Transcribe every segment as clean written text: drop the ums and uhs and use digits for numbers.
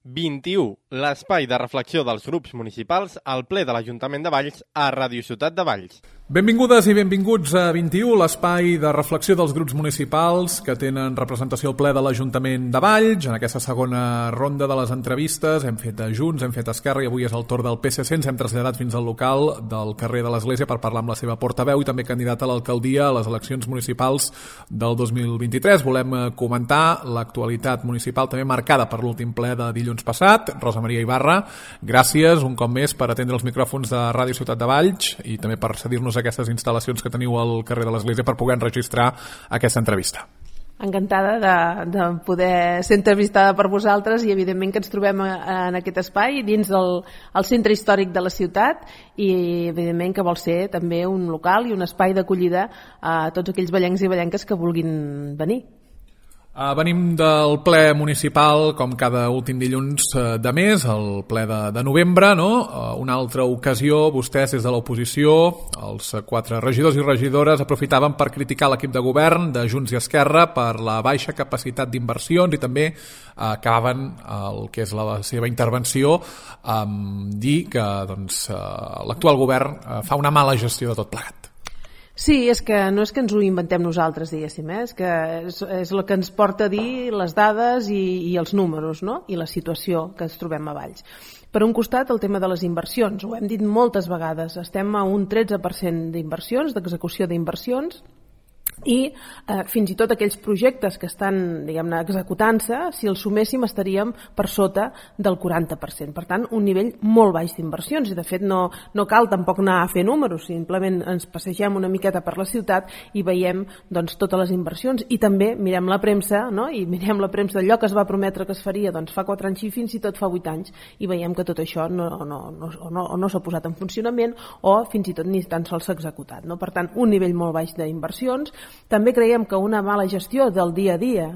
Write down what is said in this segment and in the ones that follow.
21, l'espai de reflexió dels grups municipals al ple de l'Ajuntament de Valls a Ràdio Ciutat de Valls. Benvingudes i benvinguts a 21, l'espai de reflexió dels grups municipals que tenen representació al ple de l'Ajuntament de Valls. En aquesta segona ronda de les entrevistes hem fet Junts, hem fet Esquerra i avui és el torn del PSC. Ens hem traslladat fins al local del carrer de l'Església per parlar amb la seva portaveu i també candidat a l'alcaldia a les eleccions municipals del 2023. Volem comentar l'actualitat municipal també marcada per l'últim ple de dilluns passat. Rosa Maria Ibarra, gràcies un cop més per atendre els micròfons de Ràdio Ciutat de Valls i també per cedir-nos aquestes instal·lacions que teniu al carrer de l'Església per poder enregistrar aquesta entrevista. Encantada de poder ser entrevistada per vosaltres i evidentment que ens trobem en aquest espai dins del centre històric de la ciutat i evidentment que vol ser també un local i un espai d'acollida a tots aquells vallencs i vallenques que vulguin venir. Venim del ple municipal, com cada últim dilluns de mes, el ple de novembre, no? Una altra ocasió, vostès des de l'oposició, els 4 regidors i regidores, aprofitaven per criticar l'equip de govern de Junts i Esquerra per la baixa capacitat d'inversions i també acabaven el que és la seva intervenció amb dir que l'actual govern fa una mala gestió de tot plegat. Sí, és que no és que ens ho inventem nosaltres, diguéssim, és que és el que ens porta a dir les dades i els números, no? I la situació que ens trobem a Valls. Per un costat, el tema de les inversions, ho hem dit moltes vegades, estem a un 13% d'inversions, d'execució d'inversions, i fins i tot aquells projectes que estan, diguem-ne, executant-se, si els suméssim estaríem per sota del 40%. Per tant, un nivell molt baix d'inversions i de fet no cal tampoc anar a fer números, simplement ens passegem una miqueta per la ciutat i veiem doncs, totes les inversions i també mirem la premsa, no? I mirem la premsa d'allò que es va prometre que es faria fa 4 anys i fins i tot fa 8 anys i veiem que tot això no s'ha posat en funcionament o fins i tot ni tan sols s'ha executat, no? Per tant, un nivell molt baix d'inversions. També creiem que una mala gestió del dia a dia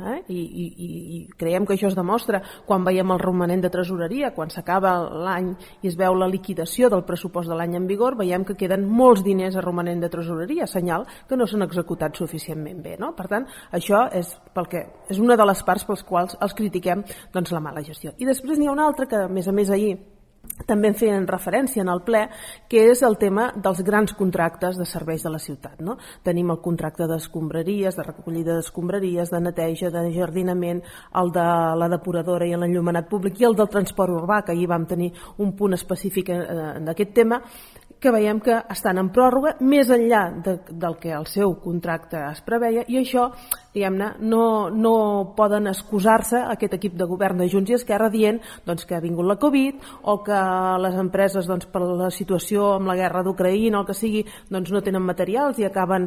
i creiem que això es demostra quan veiem el romanent de tresoreria, quan s'acaba l'any i es veu la liquidació del pressupost de l'any en vigor, veiem que queden molts diners a romanent de tresoreria, senyal que no s'han executat suficientment bé, no? Per tant, això és una de les parts pels quals els critiquem doncs, la mala gestió. I després n'hi ha una altra que, a més ahir, també en feien referència en el ple, que és el tema dels grans contractes de serveis de la ciutat, no? Tenim el contracte d'escombraries, de recollida d'escombraries, de neteja, de jardinament, el de la depuradora i l'enllumenat públic i el del transport urbà, que ahir vam tenir un punt específic d'aquest tema, que veiem que estan en pròrroga més enllà del que el seu contracte es preveia i això, diguem-ne, no poden excusar-se aquest equip de govern de Junts i Esquerra dient doncs, que ha vingut la Covid o que les empreses doncs, per la situació amb la guerra d'Ucraïna o el que sigui doncs, no tenen materials i acaben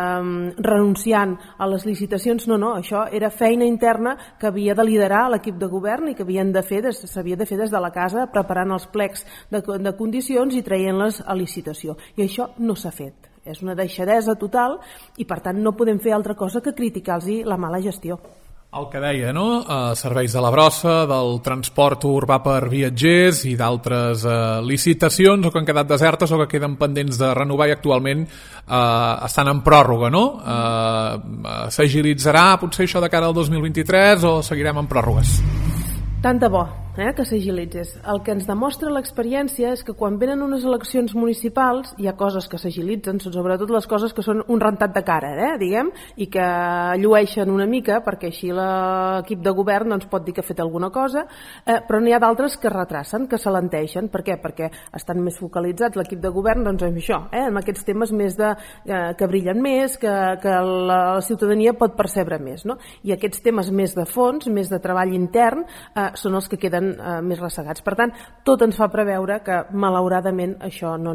renunciant a les licitacions. No, això era feina interna que havia de liderar l'equip de govern i que s'havia de fer des de la casa preparant els plecs de condicions i traient-les a licitació. I això no s'ha fet. És una deixadesa total i per tant no podem fer altra cosa que criticar-los la mala gestió. El que deia, no? Serveis de la brossa, del transport urbà per viatgers i d'altres licitacions o que han quedat desertes o que queden pendents de renovar i actualment estan en pròrroga, no? S'agilitzarà potser això de cara al 2023 o seguirem en pròrrogues? Tant de bo que s'agilitzés. El que ens demostra l'experiència és que quan venen unes eleccions municipals hi ha coses que s'agilitzen, sobretot les coses que són un rentat de cara, diguem, i que llueixen una mica perquè així l'equip de govern doncs, pot dir que ha fet alguna cosa, però n'hi ha d'altres que retracen, que s'alenteixen. Per què? Perquè estan més focalitzats l'equip de govern doncs, en això, en aquests temes més que brillen més, que la ciutadania pot percebre més, no? I aquests temes més de fons, més de treball intern, són els que queden més ressegats. Per tant, tot ens fa preveure que malauradament això no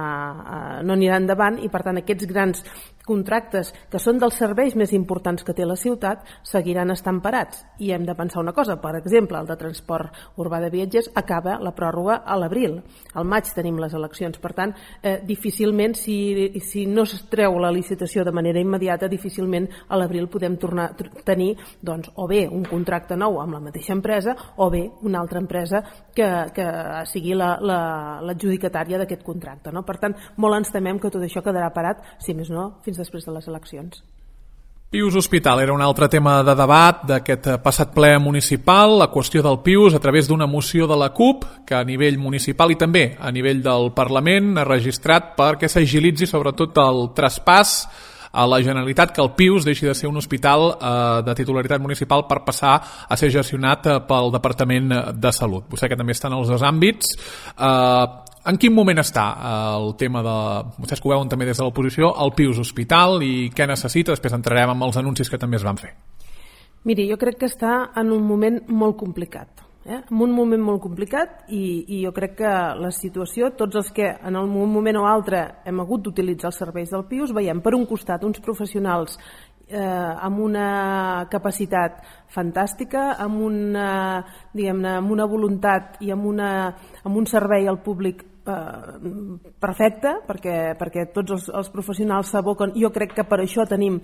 anirà endavant i per tant aquests grans contractes que són dels serveis més importants que té la ciutat seguiran estant parats i hem de pensar una cosa, per exemple el de transport urbà de viatgers acaba la pròrroga a l'abril, al maig tenim les eleccions, per tant difícilment si no es treu la licitació de manera immediata, difícilment a l'abril podem tornar a tenir doncs, o bé un contracte nou amb la mateixa empresa o bé una altra empresa que sigui l'adjudicatària d'aquest contracte, no? Per tant, molt ens temem que tot això quedarà parat, si més no, fins després de les eleccions. Pius Hospital era un altre tema de debat d'aquest passat ple municipal, la qüestió del Pius a través d'una moció de la CUP que a nivell municipal i també a nivell del Parlament ha registrat perquè s'agilitzi sobretot el traspàs a la Generalitat, que el Pius deixi de ser un hospital de titularitat municipal per passar a ser gestionat pel Departament de Salut. Vostè que també està en els dos àmbits. En quin moment està el tema de, vostès que ho veuen també des de l'oposició, el Pius Hospital i què necessita? Després entrarem amb els anuncis que també es van fer. Miri, jo crec que està en un moment molt complicat. En un moment molt complicat i jo crec que la situació, tots els que en un moment o altre hem hagut d'utilitzar els serveis del Pius, veiem per un costat uns professionals amb una capacitat fantàstica, amb una, diguem-ne, amb una voluntat i amb un servei al públic perfecte, perquè tots els professionals s'aboquen. Jo crec que per això tenim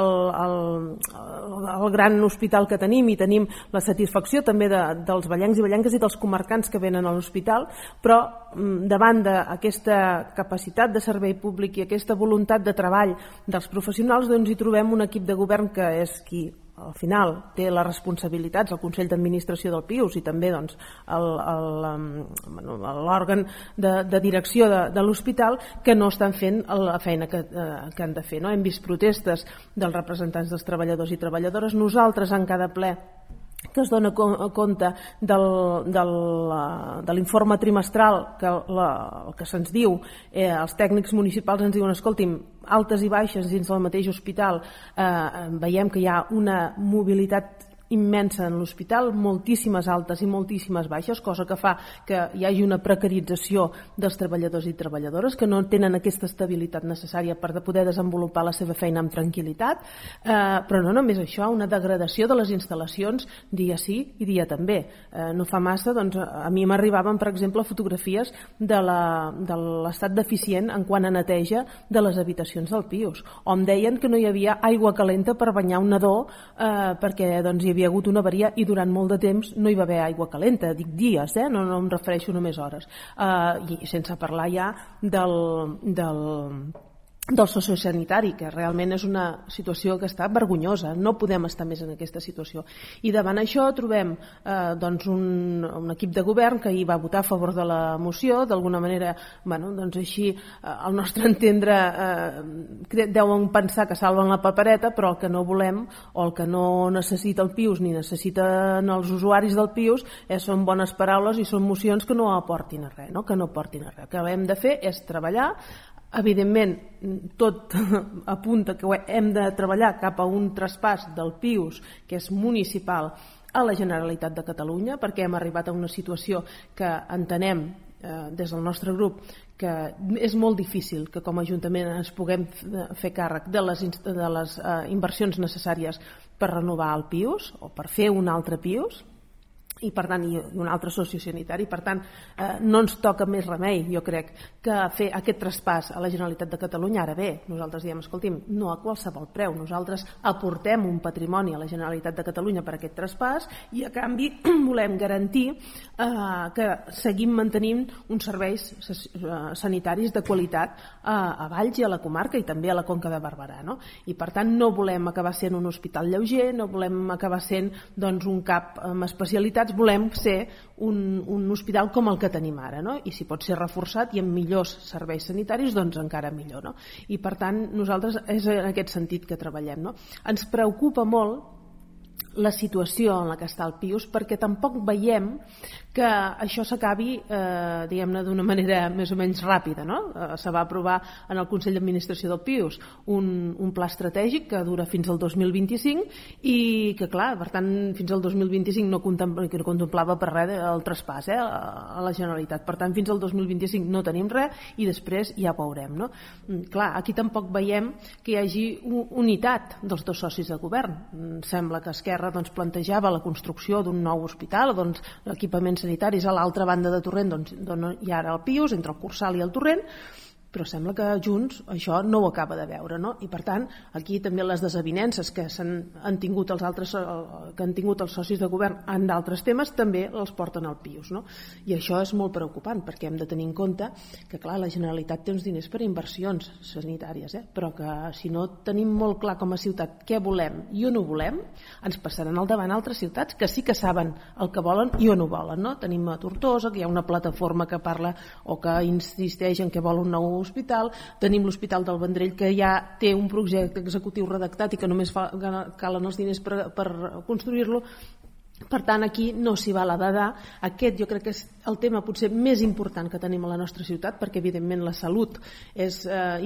el gran hospital que tenim i tenim la satisfacció també dels vallencs i vallenques i dels comarcants que venen a l'hospital, però davant d'aquesta capacitat de servei públic i aquesta voluntat de treball dels professionals, doncs hi trobem un equip de govern que és qui al final té les responsabilitats, el Consell d'Administració del Pius i també doncs, l'òrgan de direcció de l'hospital, que no estan fent la feina que han de fer. Hem vist protestes dels representants dels treballadors i treballadores. Nosaltres en cada ple que es dona compte de l'informe trimestral que se'ns diu, els tècnics municipals ens diuen, escolti'm, altes i baixes dins del mateix hospital, veiem que hi ha una mobilitat immensa en l'hospital, moltíssimes altes i moltíssimes baixes, cosa que fa que hi hagi una precarització dels treballadors i treballadores que no tenen aquesta estabilitat necessària per poder desenvolupar la seva feina amb tranquil·litat, però no només això, una degradació de les instal·lacions dia sí i dia també. No fa massa, doncs, a mi m'arribaven, per exemple, fotografies de l'estat deficient en quant a neteja de les habitacions del Pius, on deien que no hi havia aigua calenta per banyar un nadó perquè doncs, hi havia hagut una avaria i durant molt de temps no hi va haver aigua calenta, dic dies, no em refereixo només hores, i sense parlar ja del sociosanitari, que realment és una situació que està vergonyosa, no podem estar més en aquesta situació. I davant això trobem doncs un equip de govern que hi va votar a favor de la moció, d'alguna manera, doncs així, al nostre entendre, deuen pensar que salven la papereta, però el que no volem, o el que no necessita el Pius ni necessiten els usuaris del Pius, són bones paraules i són mocions que no aportin a res, que no portin a res. El que hem de fer és treballar. Evidentment, tot apunta que hem de treballar cap a un traspàs del Pius, que és municipal, a la Generalitat de Catalunya, perquè hem arribat a una situació que entenem des del nostre grup que és molt difícil que com a Ajuntament ens puguem fer càrrec de les inversions necessàries per renovar el Pius o per fer un altre Pius, i per tant, i un altre sociosanitari. Per tant, no ens toca més remei, jo crec, que fer aquest traspàs a la Generalitat de Catalunya. Ara bé, nosaltres diem, escolti'm, no a qualsevol preu, nosaltres aportem un patrimoni a la Generalitat de Catalunya per aquest traspàs i a canvi volem garantir que seguim mantenint uns serveis sanitaris de qualitat a Valls i a la comarca i també a la Conca de Barberà, no? I per tant no volem acabar sent un hospital lleuger, no volem acabar sent doncs, un CAP amb especialitats, volem ser un hospital com el que tenim ara, no? I si pot ser reforçat i amb millors serveis sanitaris, doncs encara millor, no? I per tant nosaltres és en aquest sentit que treballem, no? Ens preocupa molt la situació en la que està el Pius perquè tampoc veiem que això s'acabi diguem-ne d'una manera més o menys ràpida, no? Se va aprovar en el Consell d'Administració del Pius un pla estratègic que dura fins al 2025 i que clar, per tant fins al 2025 no contemplava per res el traspàs a la Generalitat, per tant fins al 2025 no tenim res i després ja veurem, no? Clar, aquí tampoc veiem que hi hagi unitat dels dos socis de govern. Sembla que Esquerra doncs, plantejava la construcció d'un nou hospital, doncs l'equipament sanitaris a l'altra banda de Torrent, doncs hi ha ara el Pius, entre el Cursal i el Torrent, però sembla que Junts això no ho acaba de veure, no? I per tant, aquí també les desavinences que han tingut els socis de govern en d'altres temes també els porten al pius, no? I això és molt preocupant, perquè hem de tenir en compte que, clar, la Generalitat té uns diners per inversions sanitàries, però que si no tenim molt clar com a ciutat què volem i on ho volem, ens passaran al davant altres ciutats que sí que saben el que volen i on ho volen, no? Tenim a Tortosa, que hi ha una plataforma que parla o que insisteix en que vol un nou hospital, tenim l'Hospital del Vendrell que ja té un projecte executiu redactat i que només calen els diners per construir-lo. Per tant, aquí no s'hi val a dedar. Aquest jo crec que és el tema potser més important que tenim a la nostra ciutat, perquè evidentment la salut és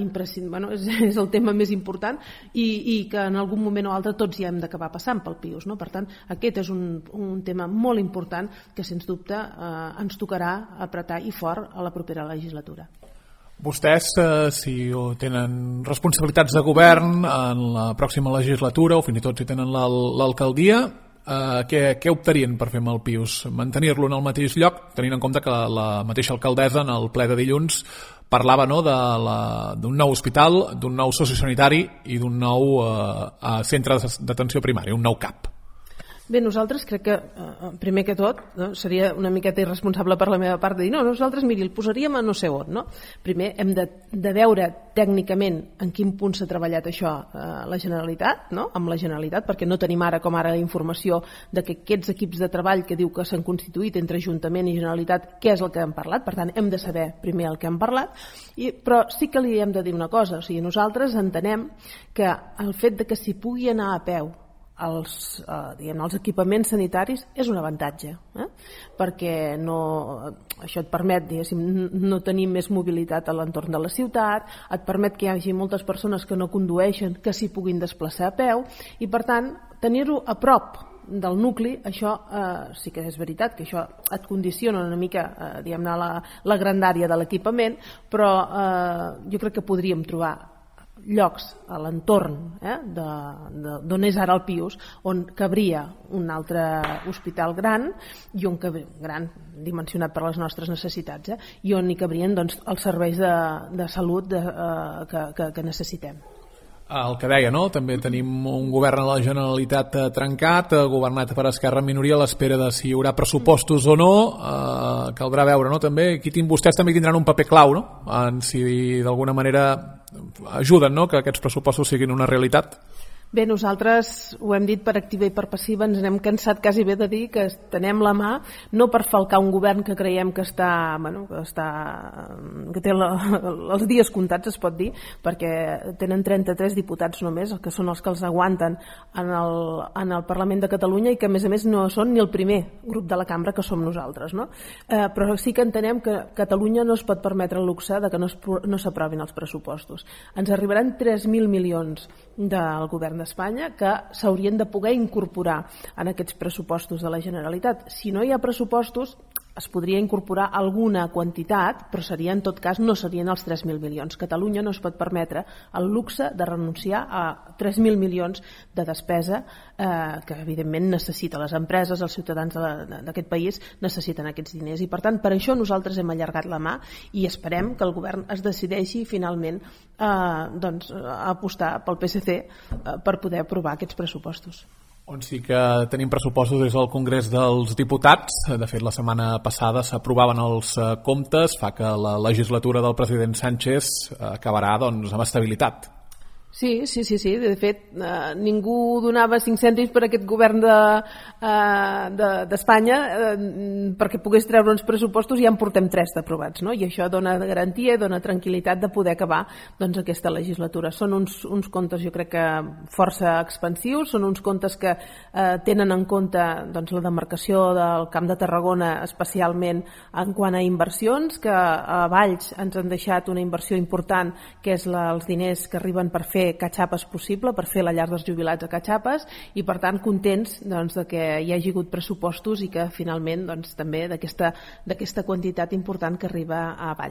és el tema més important i que en algun moment o altre tots hi hem d'acabar passant pel pius, no? Per tant, aquest és un tema molt important que sens dubte ens tocarà apretar i fort a la propera legislatura. Vostès, si tenen responsabilitats de govern en la pròxima legislatura o fins i tot si tenen l'alcaldia, què optarien per fer amb el pius? Mantenir-lo en el mateix lloc, tenint en compte que la mateixa alcaldessa en el ple de dilluns parlava d'un nou hospital, d'un nou sociosanitari i d'un nou centre d'atenció primària, un nou CAP. Bé, nosaltres crec que, primer que tot, seria una miqueta irresponsable per la meva part de dir, no, nosaltres, miri, el posaríem a no sé on, no? Primer hem de veure tècnicament en quin punt s'ha treballat això la Generalitat, no? Amb la Generalitat, perquè no tenim ara com ara la informació de que aquests equips de treball que diu que s'han constituït entre Ajuntament i Generalitat, què és el que han parlat, per tant, hem de saber primer el que han parlat, però sí que li hem de dir una cosa, o sigui, nosaltres entenem que el fet de que s'hi pugui anar a peu els equipaments sanitaris és un avantatge, perquè això et permet, no tenir més mobilitat a l'entorn de la ciutat, et permet que hi hagi moltes persones que no condueixen que s'hi puguin desplaçar a peu i per tant tenir-ho a prop del nucli, això sí que és veritat que això et condiciona una mica la grandària de l'equipament, però jo crec que podríem trobar llocs a l'entorn d'on és ara el pius on cabria un altre hospital gran i gran dimensionat per les nostres necessitats i on hi cabrien els serveis de salut que necessitem. El que deia, no? També tenim un govern a la Generalitat trencat, governat per Esquerra en minoria a l'espera de si hi haurà pressupostos o no. Caldrà veure, no? També vostès també tindran un paper clau, no? En si d'alguna manera ajuden, no? Que aquests pressupostos siguin una realitat. Bé, nosaltres ho hem dit per activa i per passiva, ens n'hem cansat quasi bé de dir que estenem la mà, no per falcar un govern que creiem que té els dies comptats, es pot dir, perquè tenen 33 diputats només, que són els que els aguanten en el Parlament de Catalunya i que a més no són ni el primer grup de la cambra que som nosaltres, no? Però sí que entenem que Catalunya no es pot permetre el luxe de que no s'aprovin els pressupostos. Ens arribaran 3.000 milions del govern d'Espanya que s'haurien de poder incorporar en aquests pressupostos de la Generalitat. Si no hi ha pressupostos es podria incorporar alguna quantitat, però seria en tot cas no serien els 3.000 milions. Catalunya no es pot permetre el luxe de renunciar a 3.000 milions de despesa que evidentment necessita les empreses, els ciutadans d'aquest país necessiten aquests diners i per tant per això nosaltres hem allargat la mà i esperem que el govern es decideixi finalment a apostar pel PSC per poder aprovar aquests pressupostos. On sí que tenim pressupostos és el Congrés dels Diputats. De fet, la setmana passada s'aprovaven els comptes, fa que la legislatura del president Sánchez acabarà amb estabilitat. Sí. De fet, ningú donava 5 cèntims per aquest govern d'Espanya perquè pogués treure uns pressupostos i ja en portem 3 d'aprovats, no? I això dona garantia i dona tranquil·litat de poder acabar aquesta legislatura. Són uns comptes, jo crec que força expansius, són uns comptes que tenen en compte la demarcació del Camp de Tarragona, especialment en quant a inversions, que a Valls ens han deixat una inversió important, que és els diners que arriben per fer catxapes possible, per fer la llar dels jubilats a catxapes i per tant contents de que hi hagi hagut pressupostos i que finalment també d'aquesta quantitat important que arriba a Valls.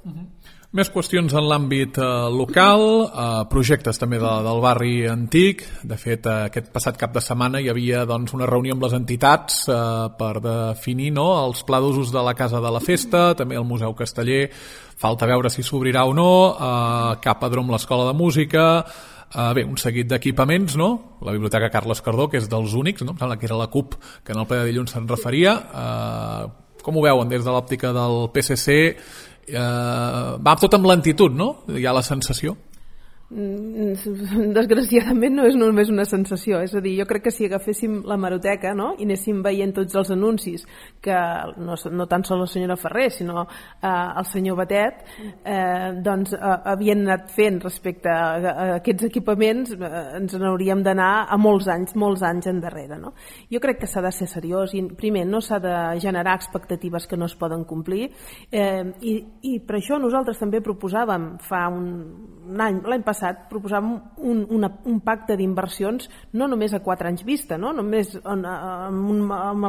Més qüestions en l'àmbit local, projectes també del barri antic. De fet, aquest passat cap de setmana hi havia una reunió amb les entitats per definir els plans d'usos de la Casa de la Festa, també el Museu Casteller. Falta veure si s'obrirà o no, cap pedró amb l'Escola de Música, bé, un seguit d'equipaments, no? La Biblioteca Carles Cardó, que és dels únics, no? Em sembla que era la CUP que en el ple de dilluns se'n referia. Com ho veuen des de l'òptica del PSC? Va tot amb lentitud, no? Hi ha la sensació. Desgraciadament no és només una sensació, és a dir, jo crec que si agaféssim l'hemeroteca, no?, i anéssim veient tots els anuncis que no tan sols la senyora Ferrer sinó el senyor Batet doncs havien anat fent respecte a aquests equipaments, ens n'hauríem d'anar a molts anys endarrere, no? Jo crec que s'ha de ser seriós i primer no s'ha de generar expectatives que no es poden complir, i per això nosaltres també proposàvem fa un any, l'any passat proposàvem un pacte d'inversions no només a 4 anys vista, no només amb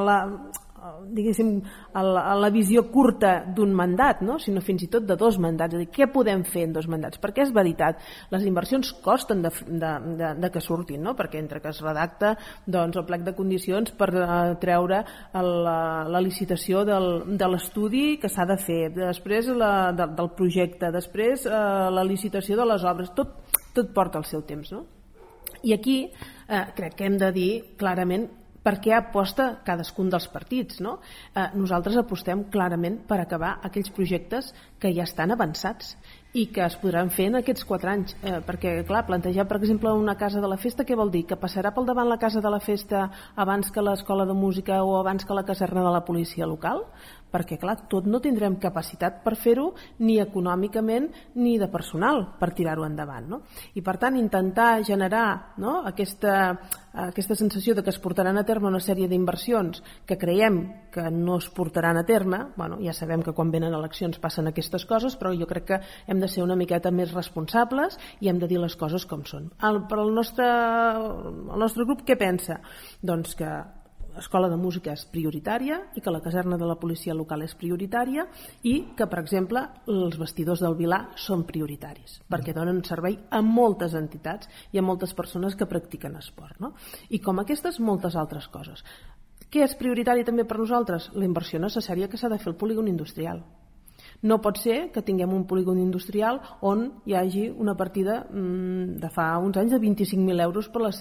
la visió curta d'un mandat, no? Sinó fins i tot de 2 mandats. És a dir, què podem fer en 2 mandats? Perquè és veritat, les inversions costen de que surtin, no? Perquè entre que es redacta el plec de condicions per treure la licitació de l'estudi que s'ha de fer, després del projecte, després la licitació de les obres, tot porta el seu temps, no? I aquí crec que hem de dir clarament per què aposta cadascun dels partits, no? Nosaltres apostem clarament per acabar aquells projectes que ja estan avançats i que es podran fer en aquests 4 anys, perquè clar, plantejar per exemple una Casa de la Festa, què vol dir? Que passarà pel davant la Casa de la Festa abans que l'Escola de Música o abans que la caserna de la policia local? Perquè clar, tot no tindrem capacitat per fer-ho ni econòmicament ni de personal per tirar-ho endavant, no? I per tant intentar generar, no, aquesta sensació de que es portaran a terme una sèrie d'inversions que creiem que no es portaran a terme, bueno, ja sabem que quan venen eleccions passen aquestes coses, però jo crec que hem de ser una miqueta més responsables i hem de dir les coses com són. Per el nostre grup què pensa? Doncs que l'Escola de Música és prioritària i que la caserna de la policia local és prioritària i que, per exemple, els vestidors del Vilar són prioritaris perquè donen servei a moltes entitats i a moltes persones que practiquen esport, no? I com aquestes, moltes altres coses. Què és prioritari també per nosaltres? La inversió necessària que s'ha de fer al polígon industrial. No pot ser que tinguem un polígon industrial on hi hagi una partida de fa uns anys de 25.000 euros pel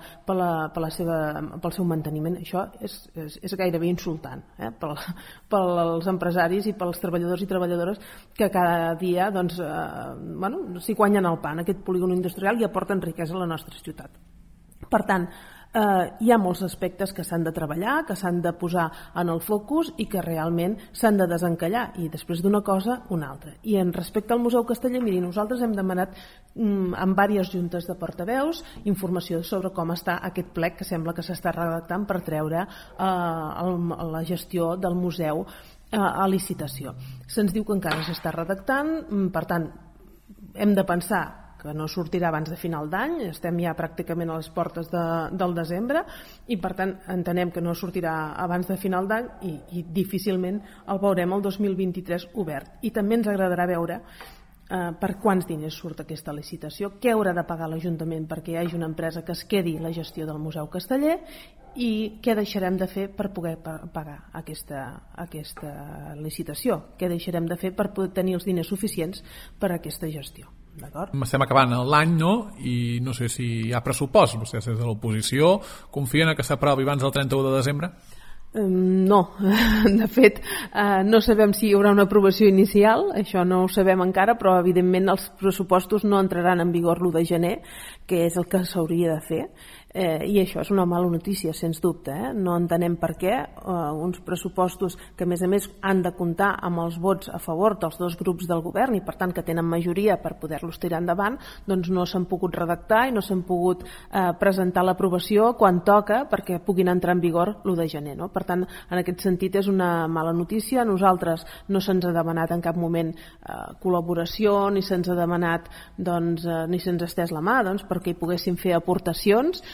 seu manteniment. Això és gairebé insultant pels empresaris i pels treballadors i treballadores que cada dia s'hi guanyen el pa en aquest polígon industrial i aporten riquesa a la nostra ciutat. Per tant, hi ha molts aspectes que s'han de treballar, que s'han de posar en el focus i que realment s'han de desencallar i després d'una cosa una altra. I en respecte al Museu Casteller, miri, nosaltres hem demanat en diverses juntes de portaveus informació sobre com està aquest plec que sembla que s'està redactant per treure la gestió del museu a licitació. Se'ns diu que encara s'està redactant, per tant hem de pensar que no sortirà abans de final d'any, estem ja pràcticament a les portes del desembre i per tant entenem que no sortirà abans de final d'any i difícilment el veurem el 2023 obert. I també ens agradarà veure per quants diners surt aquesta licitació, què haurà de pagar l'Ajuntament perquè hi hagi una empresa que es quedi la gestió del Museu Casteller i què deixarem de fer per poder pagar aquesta licitació, què deixarem de fer per poder tenir els diners suficients per a aquesta gestió. Estem acabant l'any, no? I no sé si hi ha pressupost. Vostès des de l'oposició confien que s'aprovi abans del 31 de desembre? No, de fet no sabem si hi haurà una aprovació inicial, això no ho sabem encara, però evidentment els pressupostos no entraran en vigor l'1 de gener, que és el que s'hauria de fer, i això és una mala notícia, sens dubte. No entenem per què uns pressupostos que a més han de comptar amb els vots a favor dels 2 grups del govern i per tant que tenen majoria per poder-los tirar endavant, doncs no s'han pogut redactar i no s'han pogut presentar l'aprovació quan toca perquè puguin entrar en vigor l'1 de gener, no? Per tant, en aquest sentit és una mala notícia. A nosaltres no se'ns ha demanat en cap moment col·laboració, ni se'ns ha demanat ni se'ns ha estès la mà perquè hi poguéssim fer aportacions.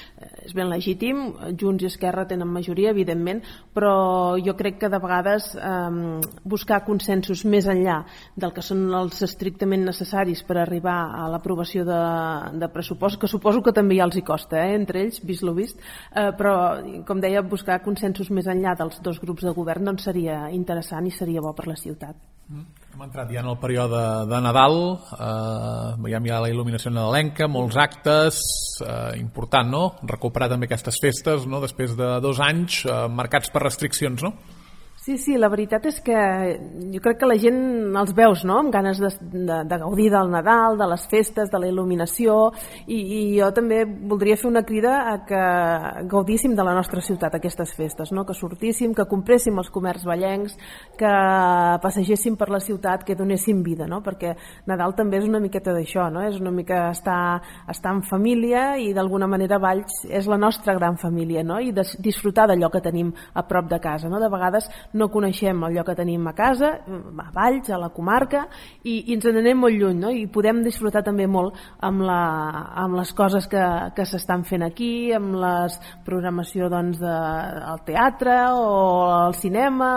és ben legítim, Junts i Esquerra tenen majoria, evidentment, però jo crec que de vegades buscar consensos més enllà del que són els estrictament necessaris per arribar a l'aprovació de pressupost, que suposo que també ja els hi costa, entre ells, vist lo vist, però, com deia, buscar consensos més enllà dels dos grups de govern doncs seria interessant i seria bo per la ciutat. Hem entrat ja en el període de Nadal, veiem ja la il·luminació nadalenca, molts actes, important, no? Recuperar també aquestes festes, no? Després de 2 anys marcats per restriccions, no? Sí, la veritat és que jo crec que la gent els veus, no?, amb ganes de gaudir del Nadal, de les festes, de la il·luminació, i jo també voldria fer una crida a que gaudíssim de la nostra ciutat aquestes festes, no?, que sortíssim, que compréssim els comerç vallencs, que passegéssim per la ciutat, que donéssim vida, no?, perquè Nadal també és una miqueta d'això, no?, és una mica estar en família, i d'alguna manera Valls és la nostra gran família, no?, i disfrutar d'allò que tenim a prop de casa, no?, de vegades no coneixem allò que tenim a casa, a Valls, a la comarca, i ens n'anem molt lluny, no? I podem disfrutar també molt amb les coses que s'estan fent aquí, amb la programació del teatre o el cinema,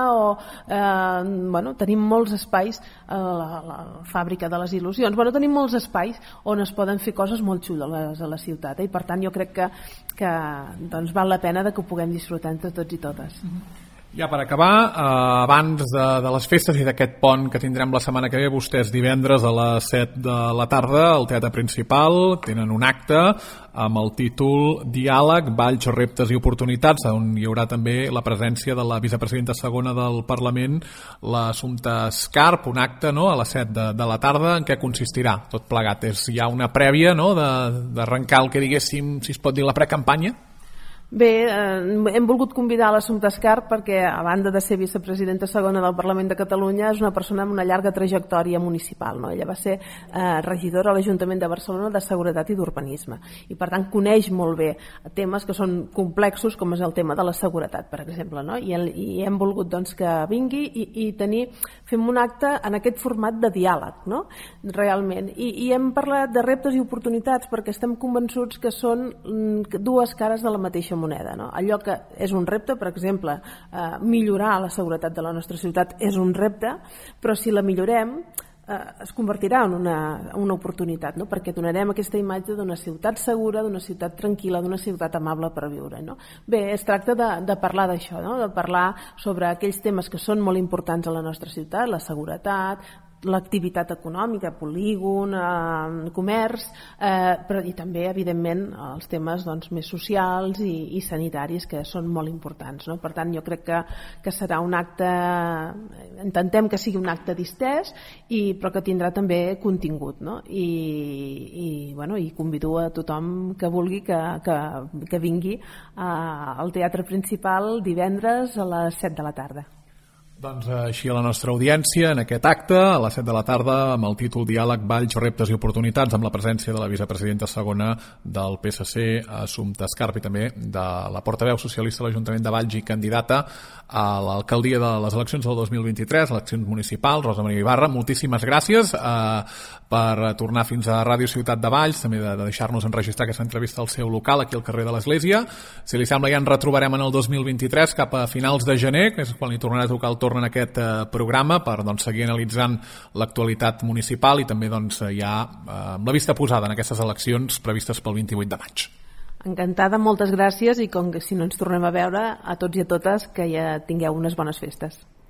tenim molts espais a la fàbrica de les il·lusions, tenim molts espais on es poden fer coses molt xules a la ciutat, i per tant jo crec que val la pena que ho puguem disfrutar entre tots i totes. Ja per acabar, abans de les festes i d'aquest pont que tindrem la setmana que ve, vostès divendres a les 7 de la tarda al Teatre Principal tenen un acte amb el títol Diàleg, Valls, reptes i oportunitats, on hi haurà també la presència de la vicepresidenta segona del Parlament, l'Assumpta Escarp, un acte, no?, a les 7 de la tarda. En què consistirà tot plegat? És ja una prèvia, no?, d'arrencar el que diguéssim, si es pot dir, la precampanya? Bé, hem volgut convidar l'Assumpta Escarp perquè, a banda de ser vicepresidenta segona del Parlament de Catalunya, és una persona amb una llarga trajectòria municipal, no? Ella va ser regidora a l'Ajuntament de Barcelona de Seguretat i d'Urbanisme, i per tant coneix molt bé temes que són complexos, com és el tema de la seguretat, per exemple, no? I hem volgut que vingui i fem un acte en aquest format de diàleg, no?, realment, i hem parlat de reptes i oportunitats perquè estem convençuts que són dues cares de la mateixa moneda, no? Allò que és un repte, per exemple, millorar la seguretat de la nostra ciutat és un repte, però si la millorem es convertirà en una oportunitat, no?, perquè donarem aquesta imatge d'una ciutat segura, d'una ciutat tranquil·la, d'una ciutat amable per viure, no? Bé, es tracta de parlar d'això, no?, de parlar sobre aquells temes que són molt importants a la nostra ciutat, la seguretat, l'activitat econòmica, polígon, comerç, però i també, evidentment, els temes més socials i sanitaris, que són molt importants, no? Per tant, jo crec que serà un acte, intentem que sigui un acte distès, però que tindrà també contingut, no? I convido a tothom que vulgui que vingui al Teatre Principal divendres a les 7 de la tarda. Doncs així a la nostra audiència, en aquest acte, a les 7 de la tarda, amb el títol Diàleg, Valls, reptes i oportunitats, amb la presència de la vicepresidenta segona del PSC, Assumpta Escarp, i també de la portaveu socialista de l'Ajuntament de Valls i candidata a l'alcaldia de les eleccions del 2023, eleccions municipals, Rosa Maria Ibarra. Moltíssimes gràcies per tornar fins a Ràdio Ciutat de Valls, també de deixar-nos enregistrar aquesta entrevista al seu local, aquí al carrer de l'Església. Si li sembla, ja ens retrobarem en el 2023, cap a finals de gener, que és quan li tornarà a tocar el torn en aquest programa, per seguir analitzant l'actualitat municipal i també ja amb la vista posada en aquestes eleccions previstes pel 28 de maig. Encantada, moltes gràcies, i com que si no ens tornem a veure, a tots i a totes, que ja tingueu unes bones festes.